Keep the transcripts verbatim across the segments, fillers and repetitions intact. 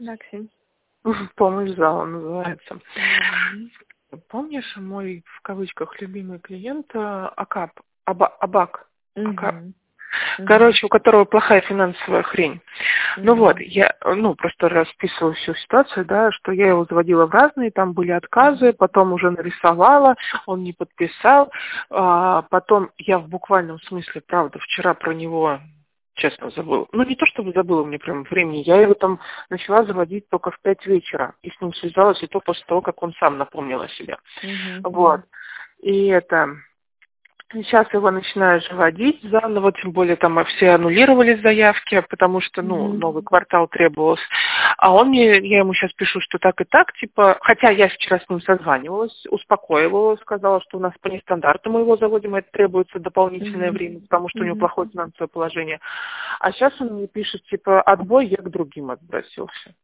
Да, Ксень. Помощь зала называется. Mm-hmm. Помнишь мой, в кавычках, любимый клиент э, Акап, Аба, Абак? Акап. Mm-hmm. Короче, у которого плохая финансовая хрень. Mm-hmm. Ну вот, я, ну, просто расписывала всю ситуацию, да, что я его заводила в разные, там были отказы, потом уже нарисовала, он не подписал, а, потом я в буквальном смысле, правда, вчера про него, честно, забыла. Ну, не то чтобы забыла, мне прям времени, я его там начала заводить только в пять вечера, и с ним связалась, и то после того, как он сам напомнил о себе. Mm-hmm. Вот, и это... Сейчас его начинаю же водить заново, тем более там все аннулировали заявки, потому что, ну, Mm-hmm. новый квартал требовался. А он мне, я ему сейчас пишу, что так и так, типа, хотя я вчера с ним созванивалась, успокоила его, сказала, что у нас по нестандарту мы его заводим, это требуется дополнительное Mm-hmm. время, потому что у него Mm-hmm. плохое финансовое положение. А сейчас он мне пишет, типа, отбой, я к другим отбросился.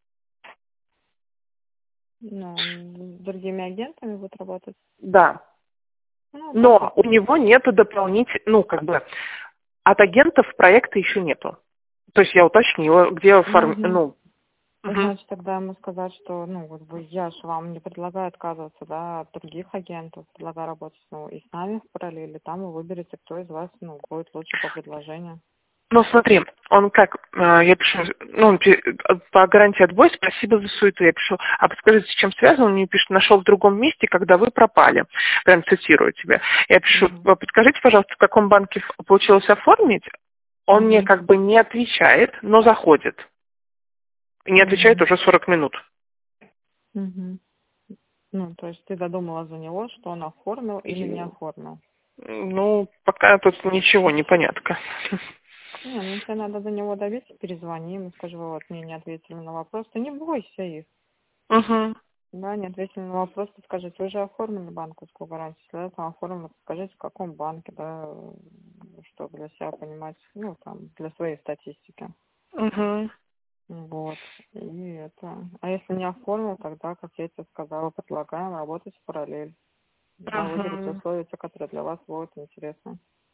Ну, он с другими агентами будет работать? Да. Ну, Но так у него нету дополнительных, ну, как бы, от агентов проекта еще нету. То есть я уточнила, где оформ... Угу. ну, Значит, тогда ему сказать, что, ну, как бы я же вам не предлагаю отказываться, да, от других агентов, предлагаю работать, ну, и с нами в параллели, там вы выберете, кто из вас, ну, будет лучше по предложению. ну, смотри, он как, э, я пишу, ну, он пи- по гарантии отбой, спасибо за суету, я пишу, а подскажите, с чем связано, он мне пишет, нашел в другом месте, когда вы пропали, прям цитирую тебя. Я пишу, Угу. подскажите, пожалуйста, в каком банке ф- получилось оформить, он мне Угу. как бы не отвечает, но заходит. Не отвечает Угу. уже сорок минут. Угу. Ну, то есть ты додумала за него, что он оформил или не оформил? Ну, пока тут ничего, непонятка. Не, ну тебе надо до него добиться, перезвони ему, скажи, вы вот мне не ответили на вопрос, ты не бойся их. Угу. Да, не ответили на вопрос, то скажите, вы же оформили банковскую гарантию, если это оформили, скажите, в каком банке, да, чтобы для себя понимать, ну, там, для своей статистики. Угу. Вот, и это, а если не оформил, тогда, как я тебе сказала, предлагаем работать в параллель. Да, выберите Угу. условия, те, которые для вас будут интересны.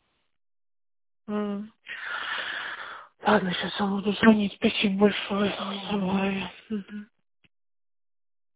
М. Ладно, сейчас я буду звонить. Спасибо большое. Мгм. Давай. Мгм.